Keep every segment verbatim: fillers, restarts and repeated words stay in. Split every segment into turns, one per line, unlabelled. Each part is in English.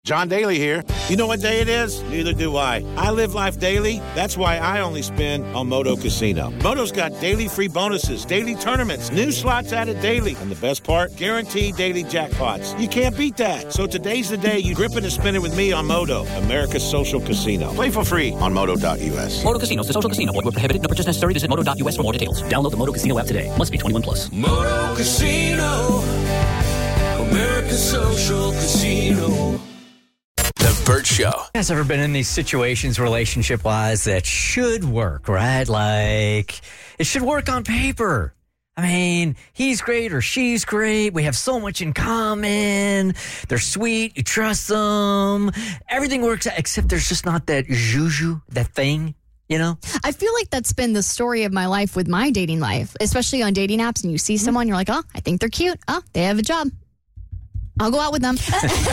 John Daly here. You know what day it is? Neither do I. I live life daily. That's why I only spin on Moto Casino. Moto's got daily free bonuses, daily tournaments, new slots added daily. And the best part? Guaranteed daily jackpots. You can't beat that. So today's the day you grip it and spin it with me on Moto, America's social casino. Play for free on moto dot u s.
Moto Casino, the social casino. Void where prohibited. No purchase necessary. Visit moto dot u s for more details. Download the Moto Casino app today. Must be twenty-one plus.
Moto Casino, America's social casino.
The Bert Show.
You guys ever been in these situations relationship-wise that should work, right? Like, it should work on paper. I mean, he's great or she's great. We have so much in common. They're sweet. You trust them. Everything works out, except there's just not that juju, that thing, you know?
I feel like that's been the story of my life with my dating life, especially on dating apps. And you see someone, you're like, oh, I think they're cute. Oh, they have a job. I'll go out with them.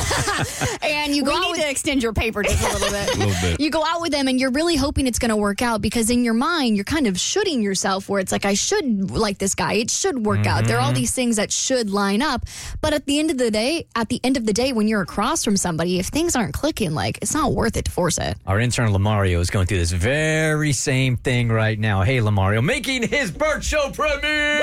And you go
we
out
need
with,
to extend your paper just a little bit.
A little bit.
You go out with them and you're really hoping it's going to work out because in your mind, you're kind of shooting yourself where it's like, I should like this guy. It should work
Mm-hmm.
out. There are all these things that should line up. But at the end of the day, at the end of the day, when you're across from somebody, if things aren't clicking, like it's not worth it to force it.
Our intern Lamario is going through this very same thing right now. Hey, Lamario, making his Bert Show premiere.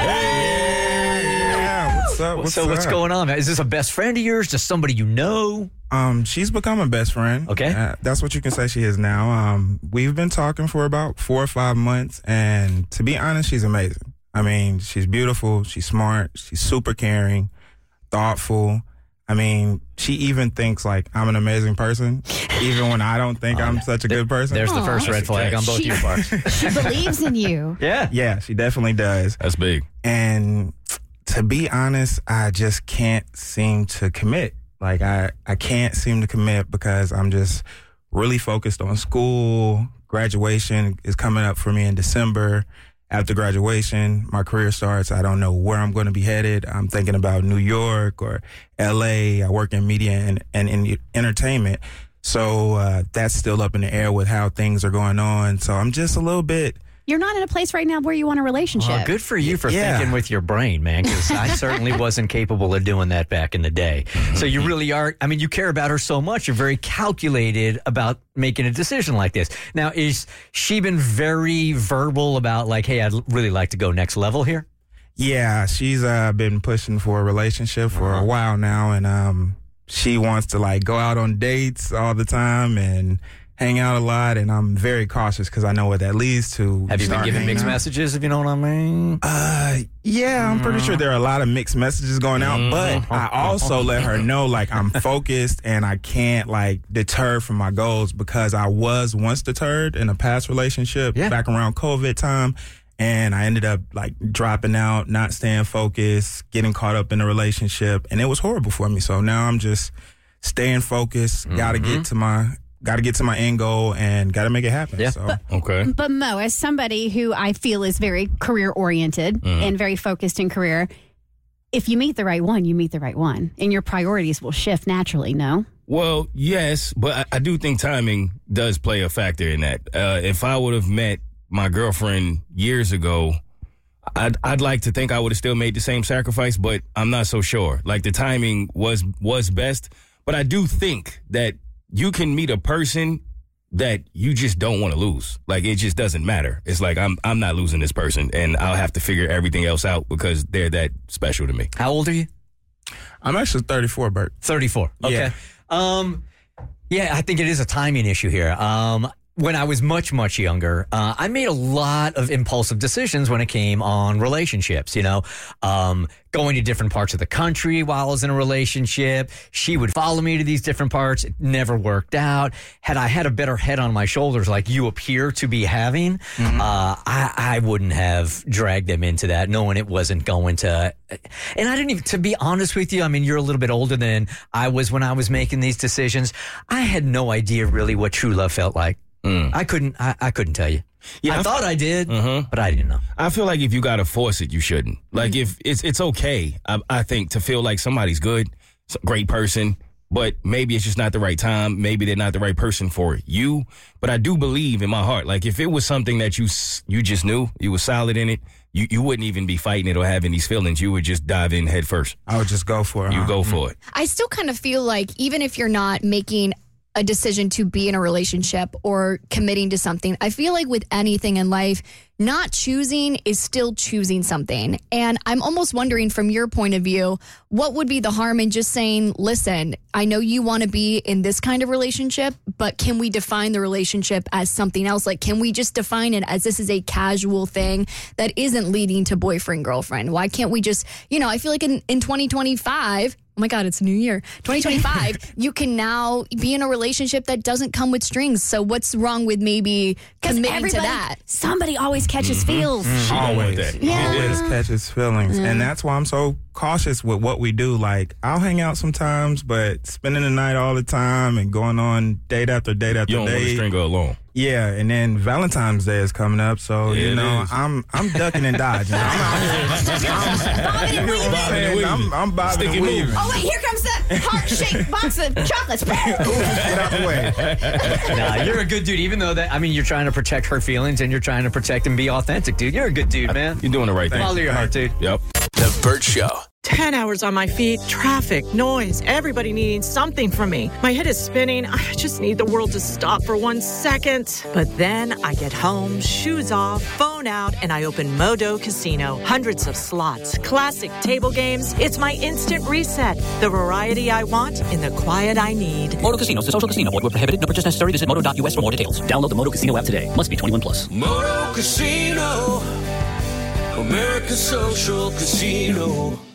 Yeah, what's up? What's
so
up?
what's going on, man? Is this a best friend of yours? Just somebody you know?
Um, she's become a best friend.
Okay.
Uh, that's what you can say she is now. Um, we've been talking for about four or five months, and to be honest, she's amazing. I mean, she's beautiful, she's smart, she's super caring, thoughtful. I mean, she even thinks like I'm an amazing person, even when I don't think I'm such a good person.
There's the first red flag on both
She-
your parts.
She believes in you.
Yeah.
Yeah, she definitely does.
That's big.
And to be honest, I just can't seem to commit. Like I, I can't seem to commit because I'm just really focused on school. Graduation is coming up for me in December. After graduation, my career starts. I don't know where I'm going to be headed. I'm thinking about New York or L A. I work in media and, and in entertainment. So uh, that's still up in the air with how things are going on. So I'm just a little bit...
You're not in a place right now where you want a relationship.
Well, good for you for
Yeah.
thinking with your brain, man, because I certainly wasn't capable of doing that back in the day. So you really are, I mean, you care about her so much. You're very calculated about making a decision like this. Now, is she been very verbal about like, hey, I'd really like to go next level here?
Yeah, she's uh, been pushing for a relationship for a while now, and um, she wants to like go out on dates all the time and hang out a lot, and I'm very cautious because I know what that leads to.
Have you been
Start
giving
hanging
mixed
out.
messages, if you know what I mean?
Uh, yeah, I'm pretty sure there are a lot of mixed messages going out, but I also let her know like I'm focused and I can't like deter from my goals because I was once deterred in a past relationship
Yeah.
back around COVID time. And I ended up like dropping out, not staying focused, getting caught up in a relationship. And it was horrible for me. So now I'm just staying focused, got to get to my, got to get to my end goal and got to make it happen.
Yeah.
So.
Okay.
But Mo, as somebody who I feel is very career oriented and very focused in career, if you meet the right one, you meet the right one, and your priorities will shift naturally. No.
Well, yes, but I, I do think timing does play a factor in that. Uh, if I would have met my girlfriend years ago, I'd, I'd like to think I would have still made the same sacrifice, but I'm not so sure. Like the timing was was best, but I do think that you can meet a person that you just don't want to lose. Like it just doesn't matter. It's like I'm I'm not losing this person, and I'll have to figure everything else out because they're that special to me.
How old are you?
I'm actually thirty-four, Bert.
thirty-four. Okay.
Yeah.
Um, yeah, I think it is a timing issue here. Um, when I was much, much younger, uh, I made a lot of impulsive decisions when it came on relationships, you know, um, going to different parts of the country while I was in a relationship. She would follow me to these different parts. It never worked out. Had I had a better head on my shoulders like you appear to be having,
Mm-hmm.
uh, I, I wouldn't have dragged them into that knowing it wasn't going to. And I didn't even, to be honest with you, I mean, you're a little bit older than I was when I was making these decisions. I had no idea really what true love felt like. I couldn't. I, I couldn't tell you.
Yeah,
I
I
thought I did,
Mhm.
but I didn't know.
I feel like if you gotta force it, you shouldn't. Like if it's it's okay, I, I think, to feel like somebody's good, s- great person, but maybe it's just not the right time. Maybe they're not the right person for you. But I do believe in my heart, like if it was something that you you just knew, you were solid in it, you, you wouldn't even be fighting it or having these feelings. You would just dive in head first.
I would just go for it.
You
huh?
go for it.
I still kind of feel like even if you're not making a decision to be in a relationship or committing to something, I feel like with anything in life, not choosing is still choosing something. And I'm almost wondering from your point of view, what would be the harm in just saying, listen, I know you want to be in this kind of relationship, but can we define the relationship as something else? Like, can we just define it as this is a casual thing that isn't leading to boyfriend, girlfriend? Why can't we just, you know, I feel like in, in twenty twenty-five, oh my God, it's a new year. twenty twenty-five, you can now be in a relationship that doesn't come with strings. So what's wrong with maybe committing to that?
Somebody always catches
Mm-hmm.
feels.
Mm-hmm.
Always.
That.
Yeah.
Always catches feelings.
Yeah.
And that's why I'm so cautious with what we do. Like, I'll hang out sometimes, but spending the night all the time and going on date after date after
You don't want to
date.
string her along.
Yeah, and then Valentine's Day is coming up, so
Yeah,
you
it
know
is.
I'm I'm ducking and dodging. I'm out here. I'm, you know what I'm
Bobbing and
saying?
weaving.
I'm, I'm bobbing
Stick
and
and
weaving.
move.
Oh, wait, here comes the heart-shaped box of chocolates.
Get out the way.
Nah, you're a good dude, even though that, I mean, you're trying to protect her feelings and you're trying to protect and be authentic, dude. You're a good dude, man.
You're doing the right thing.
Follow your heart, dude.
Yep.
The Burt Show.
ten hours on my feet, traffic, noise, everybody needing something from me. My head is spinning. I just need the world to stop for one second. But then I get home, shoes off, phone out, and I open Modo Casino. Hundreds of slots, classic table games. It's my instant reset. The variety I want in the quiet I need.
Moto Casino is a social casino. Void where prohibited. No purchase necessary. Visit moto dot u s for more details. Download the Moto Casino app today. Must be twenty-one plus.
Moto Casino. American Social Casino.